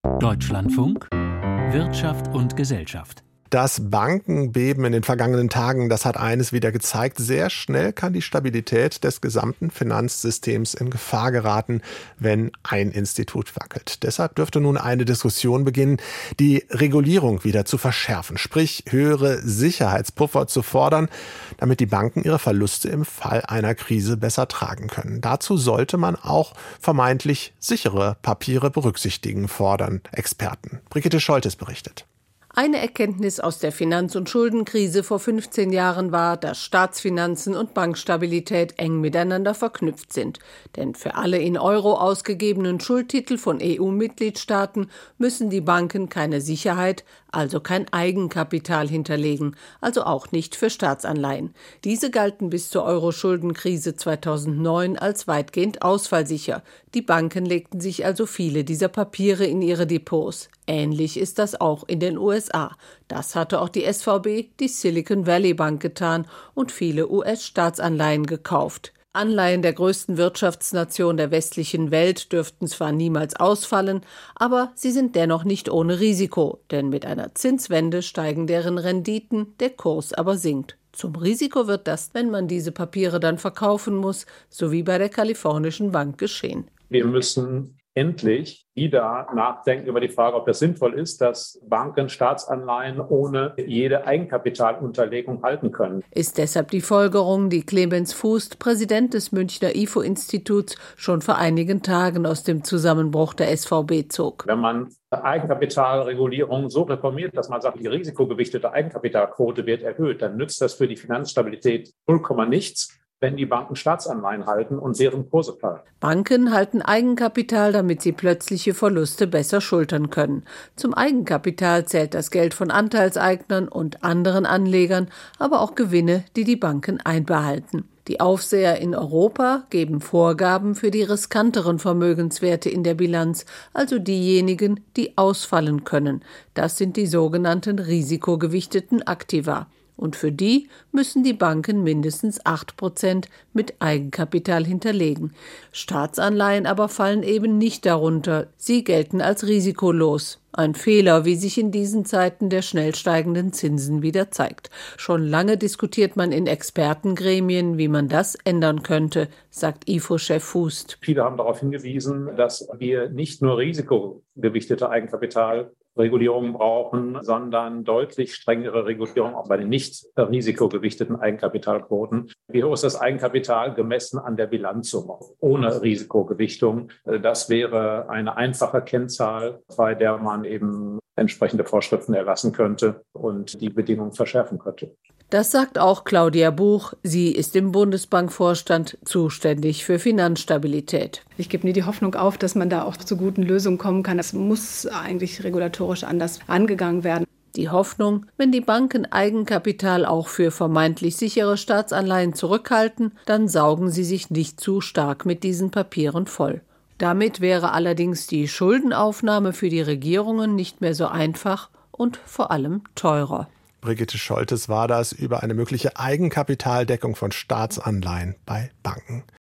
Deutschlandfunk Wirtschaft und Gesellschaft. Das Bankenbeben in den vergangenen Tagen, das hat eines wieder gezeigt. Sehr schnell kann die Stabilität des gesamten Finanzsystems in Gefahr geraten, wenn ein Institut wackelt. Deshalb dürfte nun eine Diskussion beginnen, die Regulierung wieder zu verschärfen, sprich höhere Sicherheitspuffer zu fordern, damit die Banken ihre Verluste im Fall einer Krise besser tragen können. Dazu sollte man auch vermeintlich sichere Papiere berücksichtigen, fordern Experten. Brigitte Scholtes berichtet. Eine Erkenntnis aus der Finanz- und Schuldenkrise vor 15 Jahren war, dass Staatsfinanzen und Bankstabilität eng miteinander verknüpft sind. Denn für alle in Euro ausgegebenen Schuldtitel von EU-Mitgliedstaaten müssen die Banken keine Sicherheit, also kein Eigenkapital hinterlegen, also auch nicht für Staatsanleihen. Diese galten bis zur Euro-Schuldenkrise 2009 als weitgehend ausfallsicher. Die Banken legten sich also viele dieser Papiere in ihre Depots. Ähnlich ist das auch in den USA. Das hatte auch die SVB, die Silicon Valley Bank, getan und viele US-Staatsanleihen gekauft. Anleihen der größten Wirtschaftsnation der westlichen Welt dürften zwar niemals ausfallen, aber sie sind dennoch nicht ohne Risiko, denn mit einer Zinswende steigen deren Renditen, der Kurs aber sinkt. Zum Risiko wird das, wenn man diese Papiere dann verkaufen muss, so wie bei der kalifornischen Bank geschehen. Wir müssen endlich wieder nachdenken über die Frage, ob es sinnvoll ist, dass Banken Staatsanleihen ohne jede Eigenkapitalunterlegung halten können. Ist deshalb die Folgerung, die Clemens Fußt, Präsident des Münchner IFO-Instituts, schon vor einigen Tagen aus dem Zusammenbruch der SVB zog. Wenn man Eigenkapitalregulierung so reformiert, dass man sagt, die risikogewichtete Eigenkapitalquote wird erhöht, dann nützt das für die Finanzstabilität 0, nichts, wenn die Banken Staatsanleihen halten und deren Kurse fallen. Banken halten Eigenkapital, damit sie plötzliche Verluste besser schultern können. Zum Eigenkapital zählt das Geld von Anteilseignern und anderen Anlegern, aber auch Gewinne, die die Banken einbehalten. Die Aufseher in Europa geben Vorgaben für die riskanteren Vermögenswerte in der Bilanz, also diejenigen, die ausfallen können. Das sind die sogenannten risikogewichteten Aktiva. Und für die müssen die Banken mindestens 8% mit Eigenkapital hinterlegen. Staatsanleihen aber fallen eben nicht darunter. Sie gelten als risikolos. Ein Fehler, wie sich in diesen Zeiten der schnell steigenden Zinsen wieder zeigt. Schon lange diskutiert man in Expertengremien, wie man das ändern könnte, sagt IFO-Chef Fußt. Viele haben darauf hingewiesen, dass wir nicht nur risikogewichtete Eigenkapitalregulierungen brauchen, sondern deutlich strengere Regulierung auch bei den nicht risikogewichteten Eigenkapitalquoten. Wie hoch ist das Eigenkapital gemessen an der Bilanzsumme ohne Risikogewichtung? Das wäre eine einfache Kennzahl, bei der man eben entsprechende Vorschriften erlassen könnte und die Bedingungen verschärfen könnte. Das sagt auch Claudia Buch. Sie ist im Bundesbankvorstand zuständig für Finanzstabilität. Ich gebe nie die Hoffnung auf, dass man da auch zu guten Lösungen kommen kann. Das muss eigentlich regulatorisch anders angegangen werden. Die Hoffnung, wenn die Banken Eigenkapital auch für vermeintlich sichere Staatsanleihen zurückhalten, dann saugen sie sich nicht zu stark mit diesen Papieren voll. Damit wäre allerdings die Schuldenaufnahme für die Regierungen nicht mehr so einfach und vor allem teurer. Brigitte Scholtes war das über eine mögliche Eigenkapitaldeckung von Staatsanleihen bei Banken.